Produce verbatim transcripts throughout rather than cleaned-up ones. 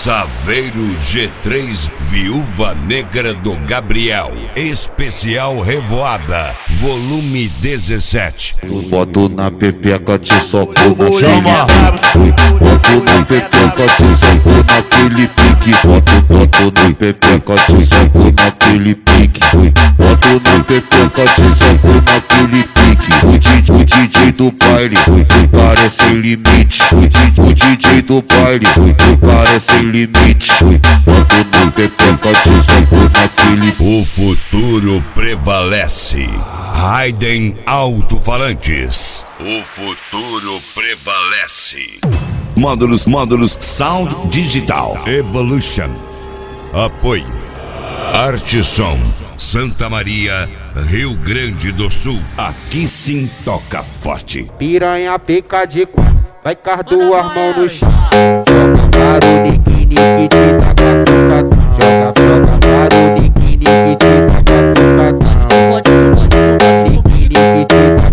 Saveiro G três, Viúva Negra do Gabriel, especial Revoada, volume dezessete. Boto na pepeca, te soco na chama. Boto na pepeca, te soco naquele pique. Boto, boto na pepeca, te soco naquele pique. Boto na pepeca, te soco naquele pique. O D J, o D J do baile, o cara é sem limite. O D J, o D J do baile, o cara é sem limite. Boto na pepeca, te soco naquele pique. O futuro prevalece. Raiden Alto-Falantes. O futuro prevalece. Módulos, módulos, sound digital. Evolution. Apoio. Arte Som. Santa Maria, Rio Grande do Sul. Aqui sim toca forte. Piranha pica de quatro, vai com as duas mãos no chão. Joga para o nique, nique, te dá batucadão. Joga, joga para o nique, nique, te dá batucadão. Nique, nique, te dá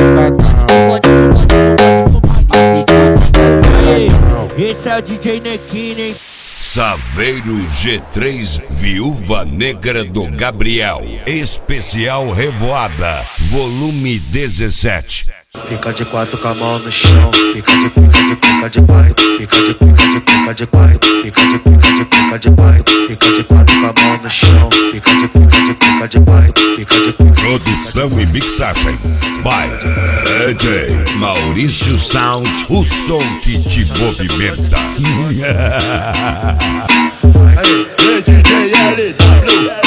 batucadão. Esse é o D J Nequine. Saveiro G três, Viúva Negra do Gabriel, especial Revoada, volume dezessete. Fica de quatro com a mão no chão. Fica de pica de pica de quatro. Fica de pica de pica de quatro. Fica de pica de pica de quatro. Fica de quatro com a mão no chão. Fica de pica de pica de quatro. Fica de pica. Produção e mixagem by D J Maurício Sound, o som que te movimenta. D J L W